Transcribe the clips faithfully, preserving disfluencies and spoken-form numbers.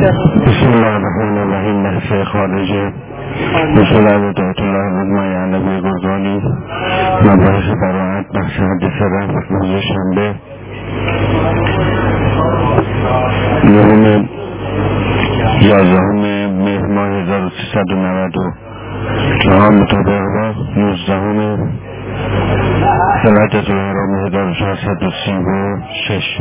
بسم الله الرحمن الرحیم. نحسه خارجه بسلام دعوت الله مجمعی علوی گردانی مباحث براعت بخش حدیث رفت روز شنبه نهم یازدهم مهر ماه هزار و سیصد و نود و چهار مطابق با نوزدهم ذوالحجة الحرام هزار و چهارصد و سی و شش.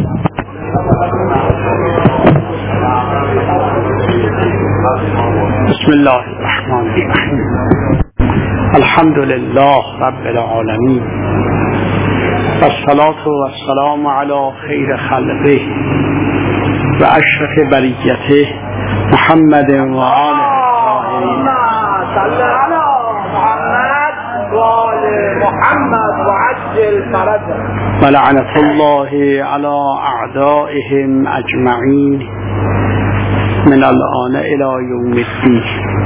بسم الله الرحمن الرحیم. الحمد لله رب العالمین والصلاة والسلام علی خیر خلقه و اشرف بریته محمد و آله الطاهرین. صل علی محمد و آل محمد و عجل فرجه و لعنة الله علی اعدائهم اجمعین من الان الی یوم الدین.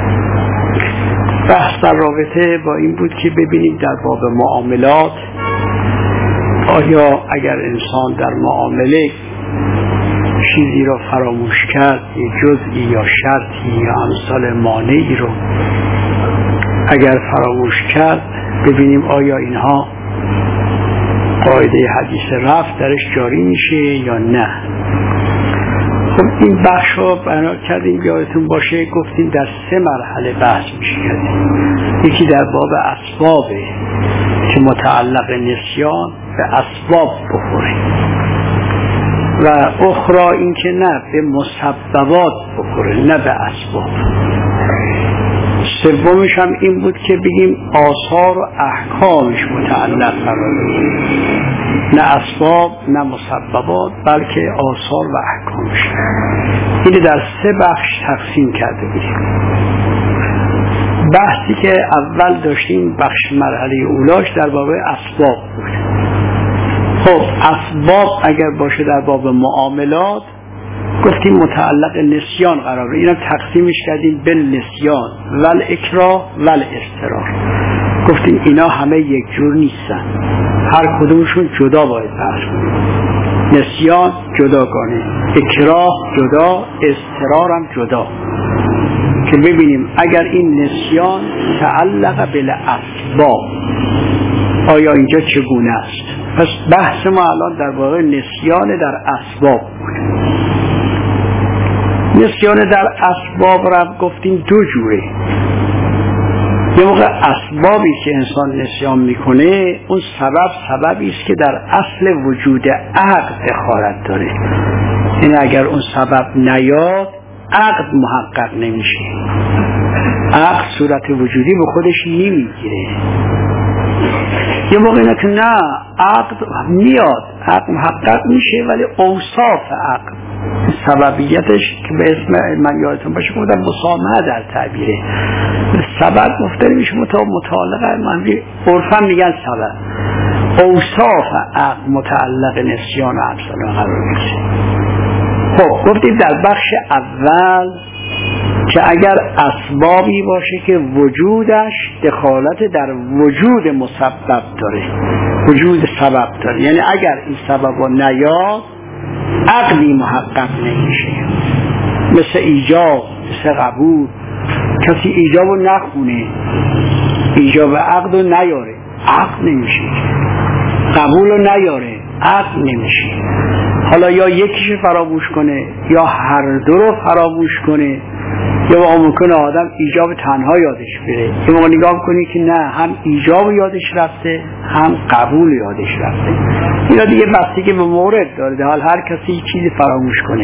بحث در رابطه با این بود که ببینیم در باب معاملات آیا اگر انسان در معامله چیزی را فراموش کرد، یه جزئی یا شرطی یا امثال مانعی رو اگر فراموش کرد، ببینیم آیا اینها قاعده حدیث رفع درش جاری میشه یا نه. خب این بخش رو بنا کردیم، یادتون باشه گفتیم در سه مرحله بحث میشه کردیم. یکی در باب اسبابه که متعلق نسیان به اسباب بخوره و اخرى این که نه به مسببات بخوره نه به اسباب. سومش هم این بود که بگیم آثار و احکامش متعلق قرار بگیره، نه اسباب نه مسببات بلکه آثار و احکامش. اینو در سه بخش تقسیم کرده بودیم. بحثی که اول داشتیم بخش مرحله اولاش در باب اسباب بود. خب اسباب اگر باشه در باب معاملات گفتیم متعلق نسیان قراره، اینم تقسیمش کردیم به نسیان ول اکراه ول اضطرار. گفتیم اینا همه یک جور نیستن، هر کدومشون جدا باید بحث کنیم. نسیان جداگانه، اکراه جدا، اضطرار هم جدا، که ببینیم اگر این نسیان تعلق به اسباب آیا اینجا چگونه است. پس بحث ما الان در واقع نسیان در اسباب بود. نسیان در اسباب را گفتیم دو جوره. یه موقع اسبابی که انسان نسیان میکنه اون سبب سببی است که در اصل وجود عقد دخالت داره، یعنی اگر اون سبب نیاد عقد محقق نمیشه، عقد صورت وجودی به خودش نمیگیره. یه موقع اینا که نه عقد میاد، عقد محقق میشه ولی اوصاف عقد سببیتش که به اسم من یادتون باشه گفتم مسامحه در تعبیره، سبب مفتری میشه متعلق منفی عرفا میگن سبب، اوصاف عقد متعلق نسیان و امثال قرار میشه. خب گفتیم در بخش اول که اگر اسبابی باشه که وجودش دخالت در وجود مسبب داره، وجود سبب داره، یعنی اگر این سبب رو نیاد عقلی محقق نمیشه، مثل ایجاب، مثل قبول. کسی ایجاب رو نخونه، ایجاب عقد رو نیاره، عقد نمیشه. قبول رو نیاره، عقد نمیشه. حالا یا یکیش فراموش کنه یا هر دو رو فراموش کنه، یا واقعا ممکنه آدم ایجاب تنها یادش بره، یه موقع نگاه کنی که نه هم ایجاب یادش رفته هم قبول یادش رفته. اینا دیگه بستگی به مورد داره، در حال هر کسی چیزی فراموش کنه.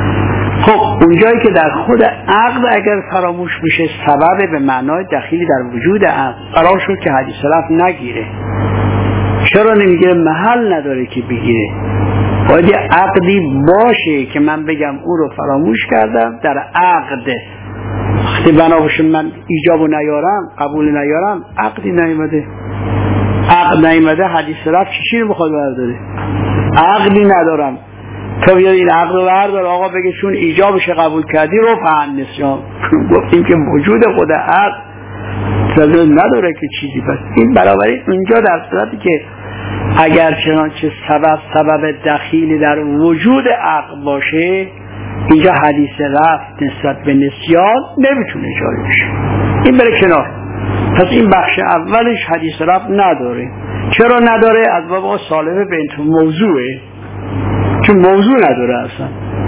خب اونجایی که در خود عقد اگر فراموش میشه سبب به معنای دخیلی در وجود عقد قرار شد که حدیث رفع نگیره. چرا نمیگیره؟ محل نداره که بگیره. باید عقدی باشه که من بگم او رو فراموش کردم در عقد. وقتی بنا باشه من ایجابو نیارم، قبول نیارم، عقدی نیامده. عقد نیامده حدیث رفع چیشی رو بخواد برداره؟ عقدی ندارم. تو بیاد این عقد رو بردار آقا بگه چون ایجابش قبول کردی رو فهم نسیان. گفتیم که وجود خود عقد تدل نداره که چیزی. پس این برابری اونجا در صورتی که اگر چنانچه سبب سبب دخیلی در وجود عقل باشه اینجا حدیث رفت نسبت به نسیان نمیتونه جاری بشه. این بره کنار. پس این بخش اولش حدیث رفت نداره. چرا نداره؟ از باب سالفه بنت موضوعه، چون موضوع نداره اصلا.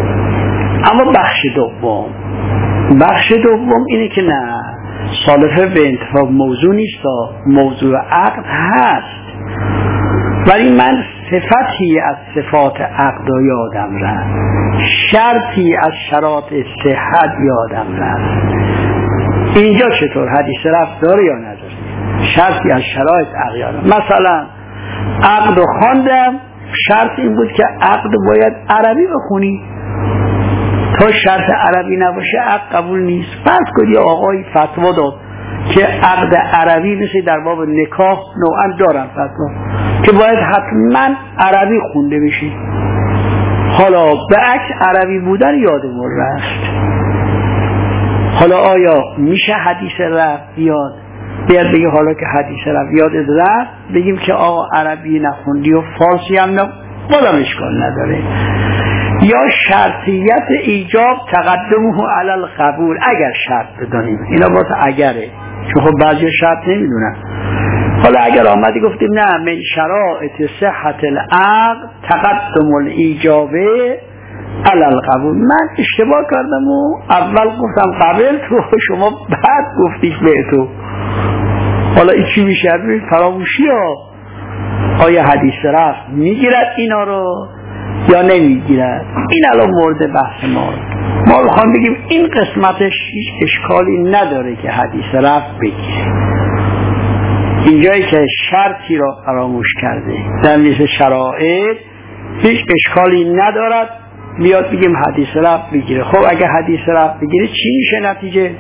اما بخش دوم بخش دوم اینه که نه، سالفه بنت موضوع نیست، موضوع عقد هست، ولی من صفتی از صفات عقد یادم رفت، شرطی از شرایط صحت یادم رفت. اینجا چطور حدیث رفت داره یا نداره؟ شرطی از شرایط عقد یادم. مثلا عقد رو خواندم، شرط این بود که عقد باید عربی بخونی، تا شرط عربی نباشه عقد قبول نیست. فرض کنید آقای فتوا داد که عقد عربی مثل در باب نکاح نوعا دارن فتوا که باید حتما عربی خونده بشه. حالا به عکس عربی بودن یادمون رفت. حالا آیا میشه حدیث رفت بیاد بیاد بگه حالا که حدیث رفت یادت رفت بگیم که آقا عربی نخوندی و فارسی هم نه، بازم اشکال نداره. یا شرطیت ایجاب تقدمه علی القبول، اگر شرط بدانیم، اینا باز اگره، چون خب بعضی شرط نمیدونن. حالا اگر آمدی گفتیم نه من شرائط صحت العقد تقدم الایجابه علی القبول، من اشتباه کردم و اول گفتم قبل تو، شما بعد گفتیش به تو. حالا این چی میشه؟ فراموشی ها. آیا حدیث رفت میگیرد اینا رو یا نمیگیرد؟ این الان مورد بحث ما. ما بخوام بگیم این قسمتش هیچ اشکالی نداره که حدیث رفت بگیره. اینجایی که شرطی را فراموش کرده در لیست شرایط هیچ اشکالی ندارد بیاد بگیم حدیث رفت بگیره. خب اگر حدیث رفت بگیره چی میشه نتیجه؟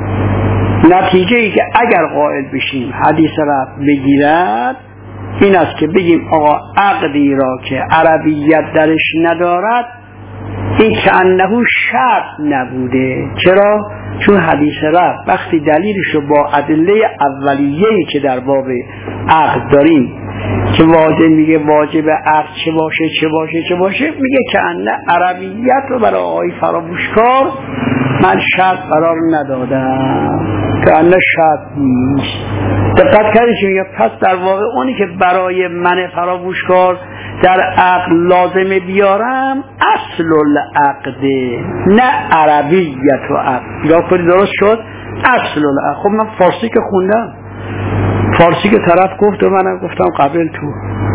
نتیجه ای که اگر قائل بشیم حدیث رفت بگیرد این است که بگیم آقا عقدی را که عربیت درش ندارد این که انه شرط نبوده. چرا؟ چون حدیث رفت وقتی دلیلشو با ادله اولیه‌ای که در باب عقد داریم که واجب میگه واجب عقد چه باشه چه باشه چه باشه، میگه که انه عربیت رو برای آقای فراموشکار من شرط قرار ندادم، که انه شرط نیست. دقت کردید چی میگه؟ پس در واقع اونی که برای من فراموشکار در عقد لازمه بیارم اصل العقد، نه عربیت و عقد. یا کنی درست شد؟ اصل العقد. خب من فارسی که خوندم، فارسی که طرف گفت و منم گفتم قبل تو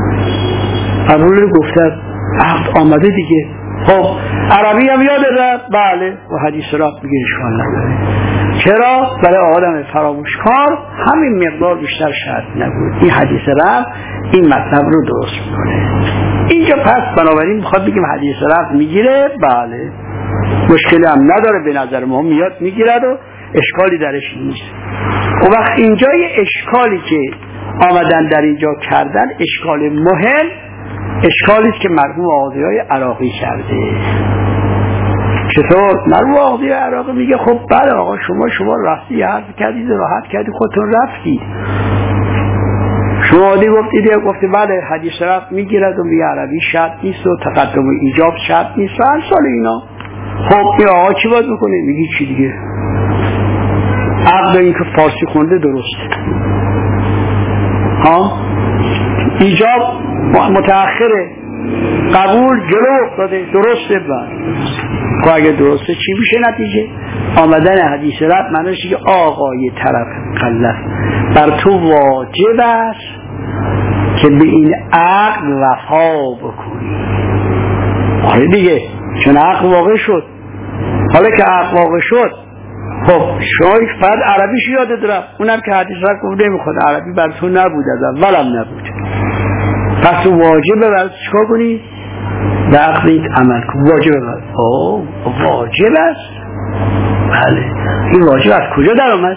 قبول گفته عقد آمده دیگه. خب عربی هم یاد رفت، بله، و حدیث رفت میگه اشکال نداره. چرا؟ برای آدم فراموشکار همین مقدار بیشتر شرط نبود. این حدیث رفت این مطلب رو درست میکنه. اینجا پس بنابراین میخواد بگیم حدیث رفت میگیره، بله، مشکلی هم نداره، به نظر ما میاد میگیرد و اشکالی درش نیست. و وقت اینجا یه اشکالی که آمدن در اینجا کردن اشکال مهم، اشکالی است که مرحوم آقای عراقی کرده. چطور؟ مرحوم آقای عراقی میگه خب بله آقا شما شما راستی حرف کردید، راحت کردید، خودتون رفتید، شما عادی گفتید گفتی بله حدیث رفت میگیرد و میگه عربی شرط نیست و تقدم و ایجاب شرط نیست و هر سال اینا. خب این آقا چی باید بکنه؟ میگی چی دیگه؟ عقد این که فارسی خونده درسته، ها ایجاب متأخره، قبول جلو افتاده، درسته. بعد خب اگه درسته چی میشه نتیجه؟ آمدن حدیث رفت معنیش که آقای طرف مکلف بر تو واجب است که به این عقد وفا بکنی. آره دیگه، چون عقد واقع شد. حالا که عقد واقع شد خب شما فرد عربیش یادت رفت، اونم که حدیث رفت گفت نمیخواد، عربی بر تو نبود، از اولم نبود، پس تو واجبه برای چیکار کنی؟ به عقدیت عمل کن. واجبه برای آه واجب است. بله این واجب از کجا در آمد؟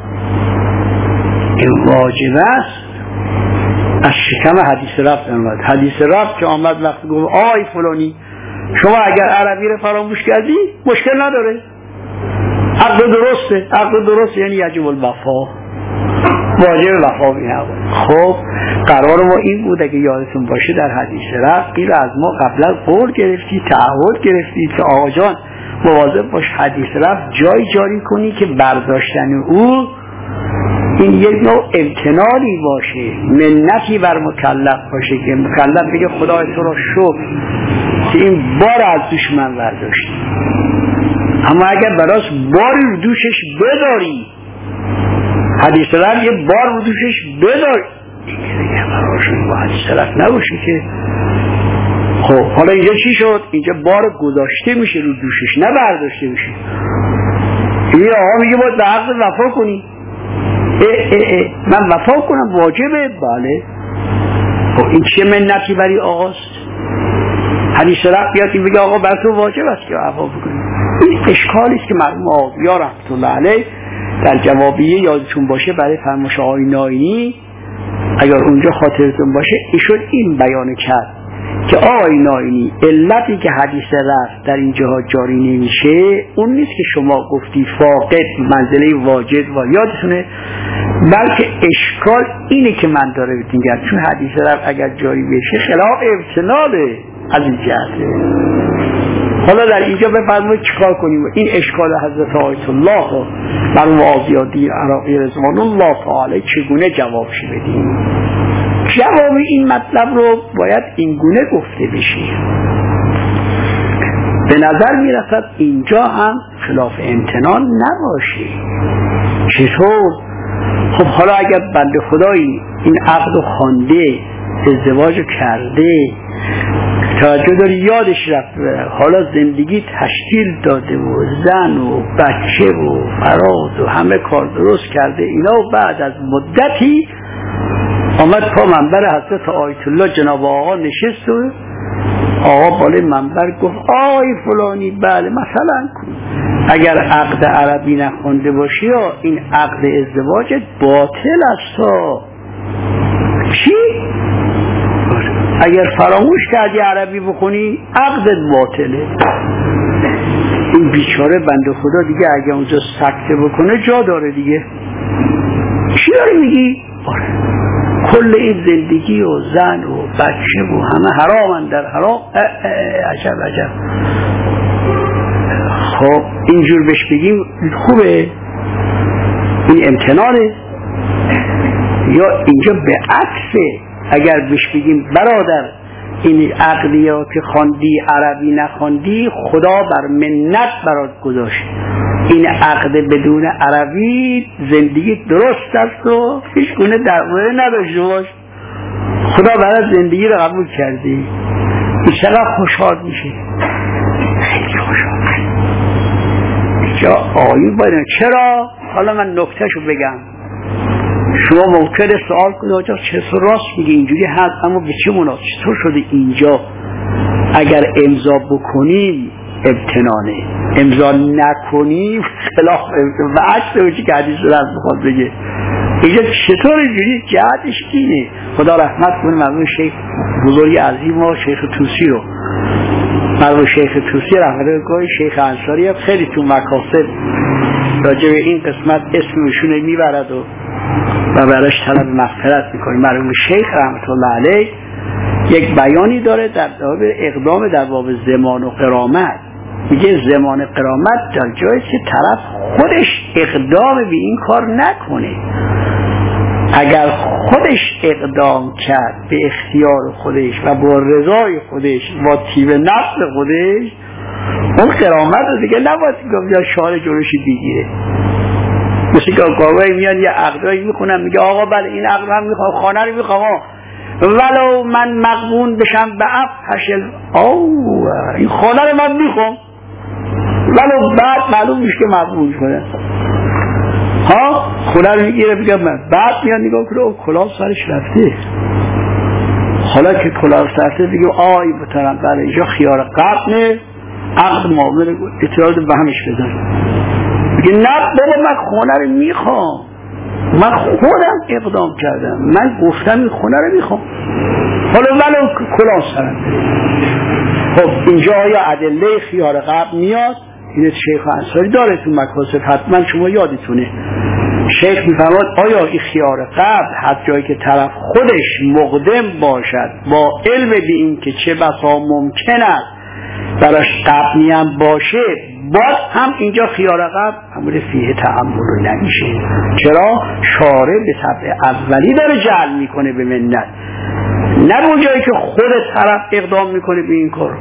این واجب است از شکم حدیث رفت آمد. حدیث رفت که آمد وقتی گفت آی فلانی شما اگر عربی رو فراموش کردی مشکل نداره، عقد درسته، عقد درسته یعنی یجب الوفا، واجب وفا بیه. خب قرار ما این بود اگه یادتون باشه در حدیث رفت این از ما قبلا قول گرفتی، تعهد گرفتی که آقا جان مواظب باش حدیث رفع جای جاری کنی که برداشتن او این یک نوع امتنانی باشه، منتی بر مکلف باشه که مکلف بگه خدای تو را شکر که این بار از دوش من برداشت. اما اگر براش باری رو دوشش بداری، حدیث رفع یه بار رو دوشش بداری، این که دیگه براش با حدیث رفع نباشه که. خب حالا اینجا چی شد؟ اینجا بار گذاشته میشه رو دوشش، نه برداشته میشه. این آقا میگه باید به حق وفا کنی. اه اه اه من وفا کنم واجبه؟ بله. خب این چه منتی بری آقاست؟ حدیث رفع بیاد این بگه آقا بر تو واجب است که وفا بکنی. این اشکالی است که مرحوم آقا رحمت الله علیه در جوابیه یادتون باشه برای فرمایش آقای ناینی، اگر اونجا خاطرتون باشه، ایشون این بیان کرد که آقای ناینی علتی که حدیث رفع در این جهات جاری نمیشه اون نیست که شما گفتی فاقد منزله واجب و یادتونه، بلکه اشکال اینه که من داره میگم چون حدیث رفع اگر جاری بشه خلاف امتناعه از این جهته. حالا در اینجا بفرمایید چیکار کنیم؟ این اشکال حضرت آیت الله مرحوم آزیادی عراقی رضوان الله تعالی چگونه جوابش بدیم؟ جواب این مطلب رو باید این گونه گفته بشه. به نظر میرسد اینجا هم خلاف امتنان نباشه. چطور؟ خب حالا اگر بنده خدایی این عقد و خوانده، ازدواج کرده، توجه داری یادش رفته، حالا زندگی تشکیل داده و زن و بچه و فراز و همه کار درست کرده اینا، و بعد از مدتی آمد پا منبر حضرت آیت الله جناب آقا نشست و آقا بالای منبر گفت آی فلانی بله مثلا اگر عقد عربی نخونده باشی یا این عقد ازدواجت باطل است. چی؟ اگر فراموش کردی عربی بخونی عقدت باطله. این بیچاره بنده خدا دیگه اگه اونجا سکته بکنه جا داره دیگه. چی داری میگی؟ آره کل این زندگی و زن و بچه و همه حرامن در حرام. اه اه عجب عجب. خب اینجور بهش بگیم خوبه؟ این امتنانه؟ یا اینجا به عکسه؟ اگر بهش بگیم برادر این عقدی ها که خواندی عربی نخواندی خدا بر منت برات گذاشت، این عقد بدون عربی زندگی درست است و هیچ گونه دعوی نداشته باش، خدا برات زندگی رو قبول کردی. این چقدر خوشحال میشه، خیلی خوشحال. اینجا آیون باید چرا؟ حالا من نکتهشو بگم. شما ممکنه سوال کنید آجا چطور راست میگه اینجوری هست، اما به چه مناسبت چطور شده اینجا اگر امضا بکنیم امتنانه، امضا نکنیم خلاف امتنانه و عکس اوچی که حدیث رو از بخواد بگه اینجا چطور اینجوری؟ جهتش اینه. خدا رحمت کنه مرحوم شیخ بزرگ عظیم و شیخ توسی رو، مرحوم شیخ توسی رحمت الله شیخ انصاری هم خیلی تو مکاسب راجع به این قسمت اسمشون میبرد و و براش طلب مغفرت میکنیم. مرحوم شیخ رحمت الله علیه یک بیانی داره در باب اقدام در باب زمان و قرامت. میگه زمان قرامت در جایی که طرف خودش اقدام به این کار نکنه. اگر خودش اقدام کرد به اختیار خودش و با رضای خودش با طیب نفس خودش، اون قرامت رو دیگه نباید یا شعار جلوشی بگیره. مثل که آقای میاد یه عقدایی میخونم میگه آقا بله این عقد هم میخوام، خانه رو میخوام، ولو من مغبون بشم به افحشل او این خانه رو من میخوام، ولو بعد معلوم میشه که مغبون شده. ها خانه رو میگیره میگه من بعد میاد نگاه کنه او کلاه سرش رفته. حالا که کلاه سرش دیگه آی بترم بله اینجا خیار قبل نه عقد معامله اعتراض به همش بزن. میگه نه بابا من خونه رو میخوام، من خودم اقدام کردم، من گفتم این خونه رو میخوام، حالا ولو کلاه سرم. خب اینجا آیا ادله خیار قبل میاد؟ این شیخ انصاری داره تو مکاسب، حتما شما یادتونه شیخ میفرماد آیا این خیار قبل حتی جایی که طرف خودش مقدم باشد با علم به این که چه بسا ممکن است براش قبلی هم باشه باز هم اینجا خیار عقب امر فیه تعمل نمیشه. چرا؟ شارع به طبع اولی داره جعل میکنه به منت، نه اون جایی که خود طرف اقدام میکنه به این کار.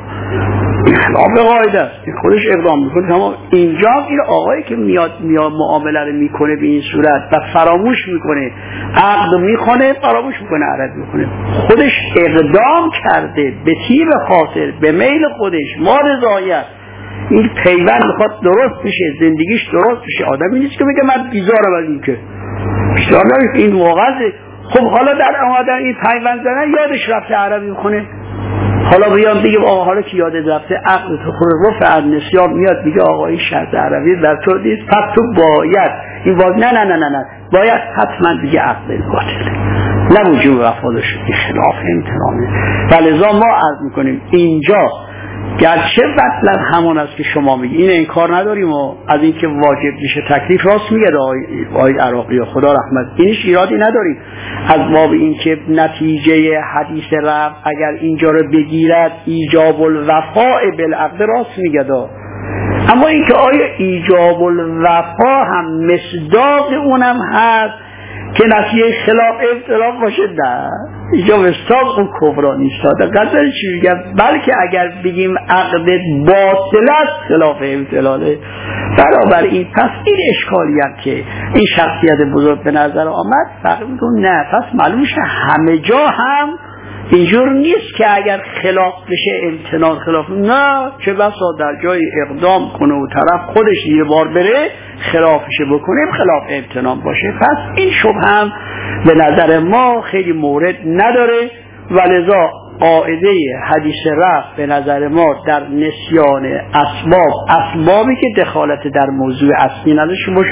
خلاف قاعده است که خودش اقدام میکنه. تمام اینجا این آقایی که میاد میاد معامله رو میکنه به این صورت و فراموش میکنه عقد میخونه، فراموش میکنه عرض میکنه، خودش اقدام کرده به تیر خاطر به میل خودش ما رضایت، این پیوند میخواد درست بشه، زندگیش درست بشه. آدمی نیست که بگه من بیزارم از این، که بیزار نمیشه این واقعا. خب حالا در آمدن این پیوند زنن یادش رفته عربی میخونه، حالا بیان دیگه آقا حالا که یاد رفته عقل تو خود رفع النسیان میاد میگه آقا این شرط عربی در تو نیست، پس تو باید این واقع نه نه نه نه نه باید حتما دیگه عقل باطله، نه وجود وفادش خلاف امتنانه. ولذا ما عرض میکنیم اینجا گرچه مطلب همون است که شما میگی، این انکار نداریم و از این که واجب میشه تکلیف راست میگه آقای عراقی خدا رحمت، اینش ایرادی نداریم. از باب این که نتیجه حدیث رفع اگر اینجا رو بگیرد ایجاب الوفاء بالعقد راست میگه دا. اما این که آیا ایجاب الوفاء هم مصداق اونم هست که نتیجه خلاف اختلاف باشه؟ نه، اینجا مصداق اون کفران نیست. دقیقاً چی میگم؟ بلکه اگر بگیم عقد باطل است خلاف اختلاله، بنابراین پس این اشکالی هم که این شخصیت بزرگ به نظر آمد فقط میگم نه، پس معلوم شه همه جا هم اینجور نیست که اگر خلاف بشه امتنان خلاف، نه، چه بسا در جای اقدام کنه و طرف خودش یه بار بره خلافش بکنه خلاف امتنان باشه. پس این شبه هم به نظر ما خیلی مورد نداره، ولذا قاعده حدیث رفع به نظر ما در نسیان اسباب، اسبابی که دخالت در موضوع اصلی نداشته باشه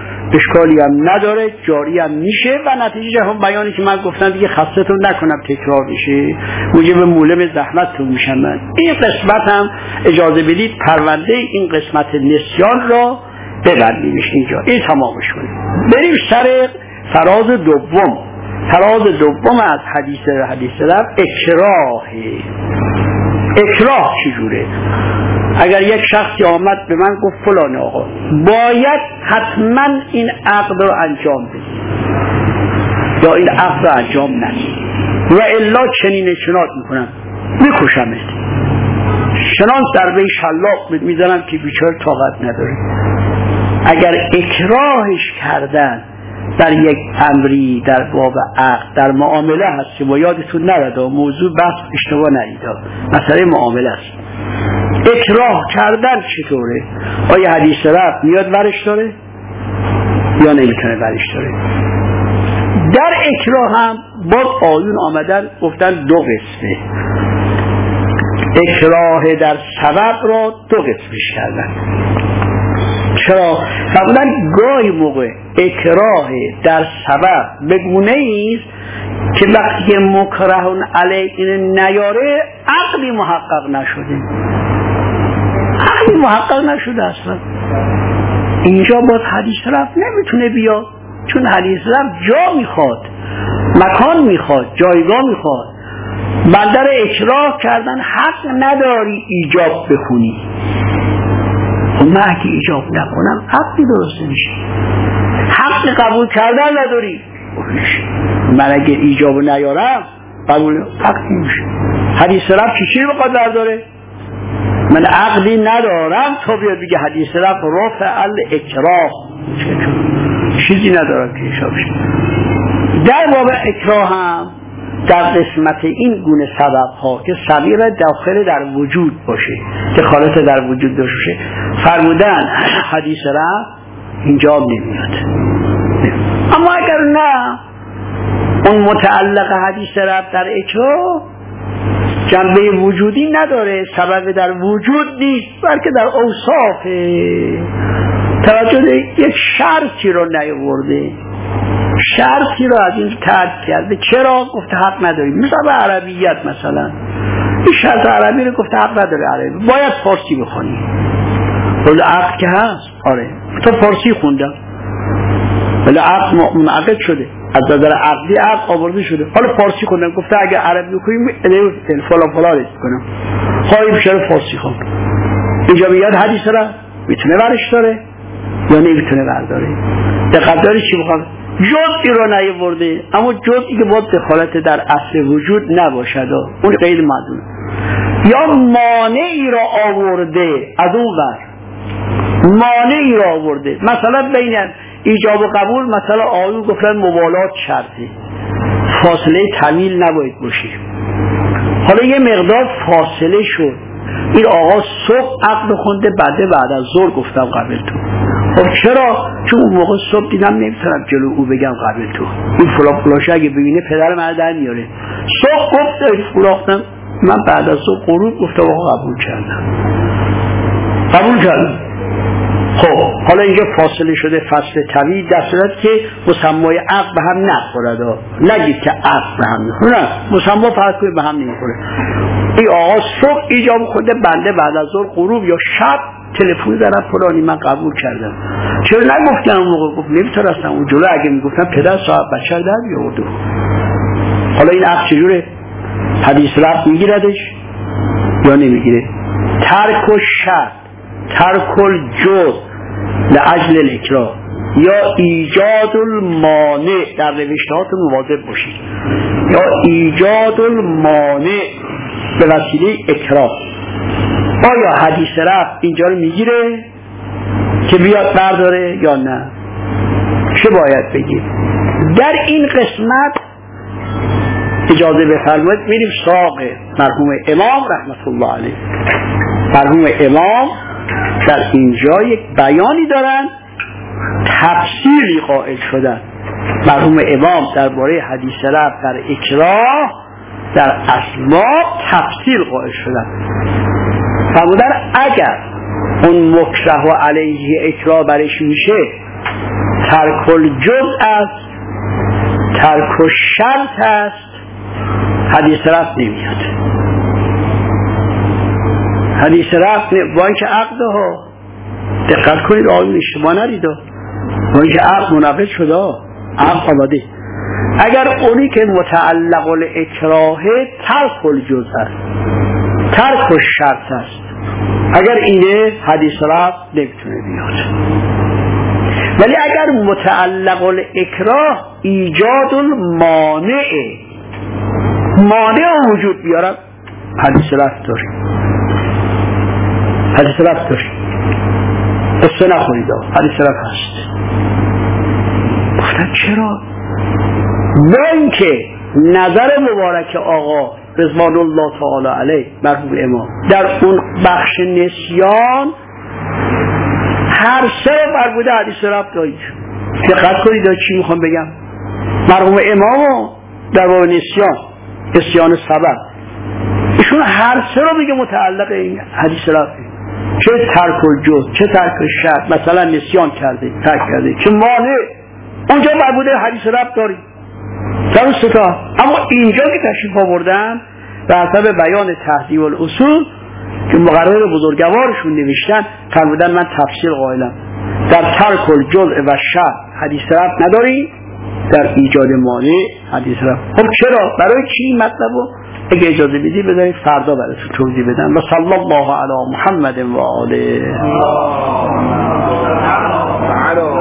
اشکالی هم نداره، جاری هم میشه و نتیجه هم بیانی که من گفتم دیگه خستتون نکنم تکرار میشه، موجب مولم زحمتتون میشم. من این قسمت هم اجازه بدید پرونده این قسمت نسیان را ببندیمش اینجا، این تمامش کنیم. بریم سر فراز دوم. فراز دوم از حدیث حدیث رفع اکراه. اکراه چجوره؟ اگر یک شخصی آمد به من گفت فلان آقا باید حتما این عقد رو انجام بدی یا این عقد رو انجام ندی و الا چنین چنات میکنم میکشمت، چنان ضربه شلاق میزنم که بیچاره طاقت نداره. اگر اکراهش کردن در یک امری در باب عقد در معامله هست و یادتون نرده موضوع بحث اشتباه نریده، مسئله معامله است. اکراه کردن چطوره؟ آیا حدیث رفع میاد ورش داره یا نمیتونه ورش داره؟ در اکراه هم باز آیون آمدن گفتن دو قسمه. اکراه در سبب را دو قسمش کردن. چرا؟ فرمودن گاهی موقع اکراه در سبب بگونه ایست که وقتی مکرهون علیه این نیاره عقلی محقق نشده، عقلی محقق نشده اصلا. اینجا باید حدیث رفع نمیتونه بیاد، چون حدیث رفع جا میخواد، مکان میخواد، جایگاه میخواد. بندر اکراه کردن حق نداری ایجاب بخونی، من اگه ایجاب نکنم حقی درست میشه. حق قبول کردن نداری، من اگه ایجاب نیارم قبول حقی میشه. حدیث رفع چی رو بقدر داره؟ من عقلی ندارم تو بیاد بگه حدیث رفع رفع الاکراه، چیزی ندارم که ایجاب شه. در باب اکراه هم در قسمت این گونه سبب ها که صغیر داخل در وجود باشه، دخالت در وجود داشته، فرمودن حدیث رفع اینجا نمیاد. اما اگر نه اون متعلق حدیث رفع در اکراه جنبه وجودی نداره، سبب در وجود نیست بلکه در اوصاف، توجه یک شرطی رو نیاورده، شرطی رو از این ترک کرده. چرا؟ گفته حق نداری. مثلا به عربیت مثلا این شرط عربی رو گفته حق نداره عربی، باید فارسی بخونی. ولی عقد که هست، آره تو فارسی خوندم ولی عقد منعقد شده، از نظر عقدی عقد آورده شده، حالا فارسی خوندم گفته اگه عربی بکنیم فلان فلان کنم خواهی بشه فارسی خوند. اینجا بیاد حدیث را میتونه برش داره یا نمیتونه برداره. دقت داری چی بخواد؟ جزئی رو نیاورده، اما جزئی که باید دخالت در اصل وجود نباشد اون غیر معدوم. یا مانعی را آورده از اون ور، مانعی را آورده، مثلا بین ایجاب و قبول مثلا آیون گفتن مبالات شرطه، فاصله طویل نباید باشه. حالا یه مقدار فاصله شد، این آقا صبح عقد خونده بعده بعد از ظهر گفتم قبل تو. خب چرا؟ چون اون موقع صبح دیدم نمیتونم جلو او بگم قبل تو، این فلان فلاشه اگه ببینه پدر من در میاره. صبح گفت فلاختم، من بعد از صبح غروب گفتم آقا قبول کردم قبول کردم. خب حالا اینجا فاصله شده فصل طویل، در صورت که مسمای عقد به هم نخورد. نگید که عقد به هم میخوره، نه، مسما فرض کنید به هم نمیخوره. این آقا صبح ایجاب خونده بنده بعد از ظهر غروب یا شب تلفن زدن فلانی من قبول کردم. چرا نگفتن اون موقع؟ گفت نمیتونستم اون جلو اگه میگفتن پدر صاحب بچه رو در بیاورد. حالا این عقد چجوره؟ حدیث رفت میگیردش یا نمیگیره؟ ترک و شرط، ترک الجز لأجل الاکراه یا ایجاد المانع، در نوشتهاتون مواظب باشید، یا ایجاد المانع به وسیله اکراه. آیا حدیث رفت اینجا رو میگیره که بیاد برداره یا نه؟ چه باید بگیم؟ در این قسمت اجازه بفرمایید میریم سراغ مرحوم امام رحمت الله علیه. مرحوم امام در اینجا یک بیانی دارن، تفصیلی قائل شدن. مرحوم امام درباره حدیث رفت در اکراه در اسباب تفصیل قائل شدن. فرمودن اگر اون مکره و علیه اکراه برش میشه ترک الجزء است، ترک الشرط است، حدیث رفت نمیاد. حدیث رفت با اینکه عقد ها دقت کنید آیون اشتباه نرید، با اینکه عقد منعقد شده، عقد آماده، اگر اونی که متعلق الاکراه ترک الجزء است، ترک الشرط است، اگر اینه حدیث رفت نمیتونه بیاد. ولی اگر متعلق الاکراه ایجاد المانع، مانع وجود بیارم، حدیث رفت داریم، حدیث رفت داریم. قصه نخورید، حدیث رفت هست. گفتن چرا؟ با اینکه نظر مبارک آقا رضوان الله تعالی علیه مرحوم امام در اون بخش نسیان هر سه بر بوده حدیث رفت دارید. دقت کنید چی میخوام بگم. مرحوم امام در باب نسیان، نسیان سبب، ایشون هر سه رو میگه متعلق این حدیث رفت، چه ترک الجزء چه ترک الشرط، مثلا نسیان کرده، ترک کرده، چه مانع اونجا بر بوده حدیث رفت دارید. درسته تا اما اینجا که تشریف آوردن به حسب بیان تهذیب الاصول که مقرر بزرگوارشون نوشتن، فرمودن من تفسیر قائلم در ترک الجزء و شرط حدیث رفت نداری، در ایجاد مانع حدیث رفت. خب چرا؟ برای چی مطلبو اگه اجازه بدی بذارید فردا براتون توضیح بدم. و صلی الله علی محمد و آله.